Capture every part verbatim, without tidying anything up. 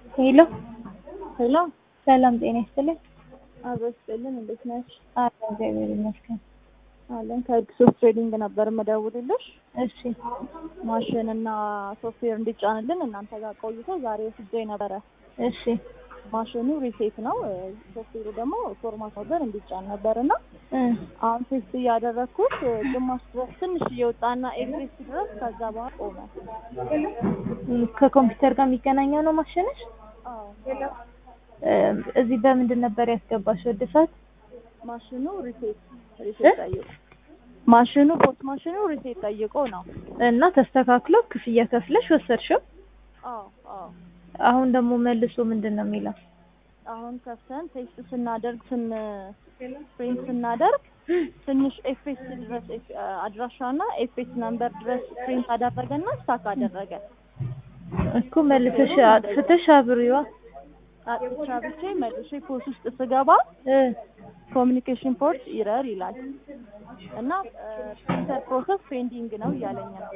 ሄሎ ሄሎ ሰላም ጤና ይስጥልኝ። አበስልኝ እንዴት ነሽ? አዎ እግዚአብሔር ይመስገን። አለን ከሶፍት ትሬዲንግ ነበር መደውልልሽ። እሺ ማሽን እና ሶፍትዌር እንዲጫንልን እናንተ ጋር ቆይቶ ዛሬ ወስጄ ነበረ። እሺ ማሽኑ ሪሴት ነው፣ ሶፍትዌሩ ደግሞ ፎርማት ነገር እንዲጫን ነበርና እ አሁን ቴስት እያደረኩት ግማሽ ድረስ ትንሽ እየወጣና ኤቭሬስ ድረስ ከዛ በኋላ ቆመ። ከኮምፒውተር ጋር የሚገናኘው ነው ማሽንሽ? አዎ እዚህ በምንድን ነበር ያስገባሽው እድሳት? ማሽኑ ሪሴት ሪሴት ጠይቆ ማሽኑ ፖስት ማሽኑ ሪሴት ጠይቆ ነው እና ተስተካክሎ ክፍያ ከፍለሽ ወሰድሽው? አዎ አዎ አሁን ደግሞ መልሶ ምንድን ነው የሚለው? አሁን ከፍተን ቴስት ስናደርግ ስን ፕሪንት ስናደርግ ትንሽ ኤፍኤስ ድረስ አድራሻና ኤፍኤስ ነምበር ድረስ ፕሪንት አደረገና ስታክ አደረገ እኮ መልሰሽ አጥፍተሽ አብሪዋ። አጥፍቻ ብቻ መልሼ ፖስት ውስጥ ስገባ እ ኮሚኒኬሽን ፖርት ኢረር ይላል እና ፕሪንተር ፕሮሰስ ፔንዲንግ ነው እያለኝ ነው።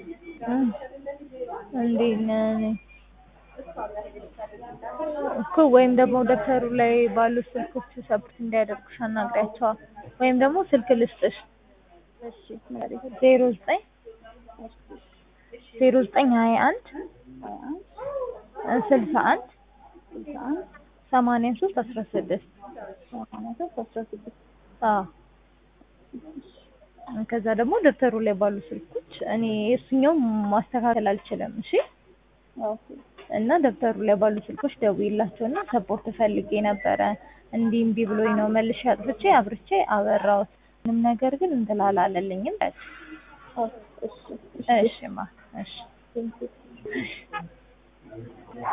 እንዴ ነኝ እኮ ወይም ደግሞ ደብተሩ ላይ ባሉ ስልኮች ሰፖርት እንዲያደርጉሽ አናግሪያቸው፣ ወይም ደግሞ ስልክ ልስጥሽ። እሺ ማለት ዜሮ ዘጠኝ ዜሮ ዘጠኝ ሀያ አንድ ስልሳ አንድ ሰማንያ ሶስት አስራ ስድስት አዎ ከዛ ደግሞ ደብተሩ ላይ ባሉ ስልኮች እኔ እሱኛው ማስተካከል አልችልም። እሺ እና ደብተሩ ላይ ባሉ ስልኮች ደውይላቸውና ሰፖርት ፈልጌ ነበረ እንዲህ እምቢ ብሎኝ ነው መልሼ አጥፍቼ አብርቼ አበራሁት ምንም ነገር ግን እንትን አላለልኝም። እሺ እሺ ማ እሺ